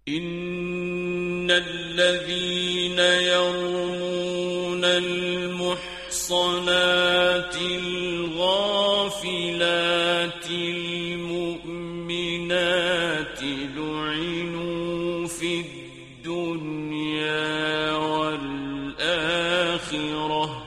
إن الذين يرمون المحصنات الغافلات المؤمنات لعنوا في الدنيا والآخرة